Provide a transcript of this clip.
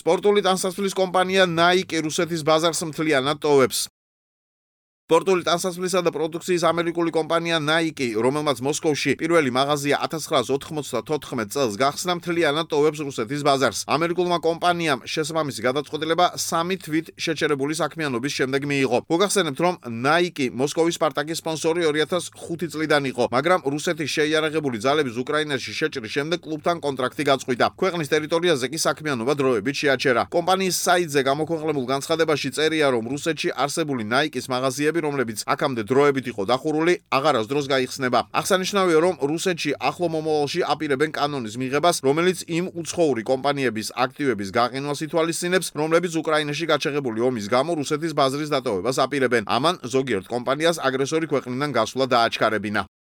სპორტული ტანსაცმლის კომპანია Nike რუსეთის ბაზარს მთლიანად ტოვებს. სპორტული ტანსაცმლისა და პროდუქციის ამერიკული კომპანია Nike, რომელმაც მოსკოვში პირველი მაღაზია 1994 წელს გახსნა, მთლიანად ტოვებს რუსეთის ბაზარს. ამერიკულმა კომპანიამ შესაბამისი გადაწყვეტილება 3 თვით შეჩერებული საქმიანობის შემდეგ მიიღო. მოგახსენებთ, რომ Nike მოსკოვის სპარტაკის სპონსორი 2005 წლიდან იყო, მაგრამ რუსეთის შეიარაღებული ძალების უკრაინაში შეჭრის შემდეგ კლუბთან კონტრაქტი გაწყვიტა. ქვეყნის ტერიტორიაზე კი საქმიანობა დროებით შეაჩერა. კომპანიის საიტზე გამოქვეყნებულ განცხადებაში წერია, რომ რუსეთში არსებული Nike-ის მაღაზიები, რომლებიც აქამდე დროებით იყო დახურული, აღარასდროს გაიხსნება. აღსანიშნავია, რომ რუსეთში ახლო მომავალში აპირებენ კანონის მიღებას, რომელიც იმ უცხოური კომპანიების აქტივების გაყინვას ითვალისწინებს, რომლებიც უკრაინაში გაჩაღებული ომის გამო რუსეთის ბაზრის დატოვებას აპირებენ. ამან ზოგიერთ კომპანიას აგრესორი ქვეყნიდან გასვლა დააჩქარებინა.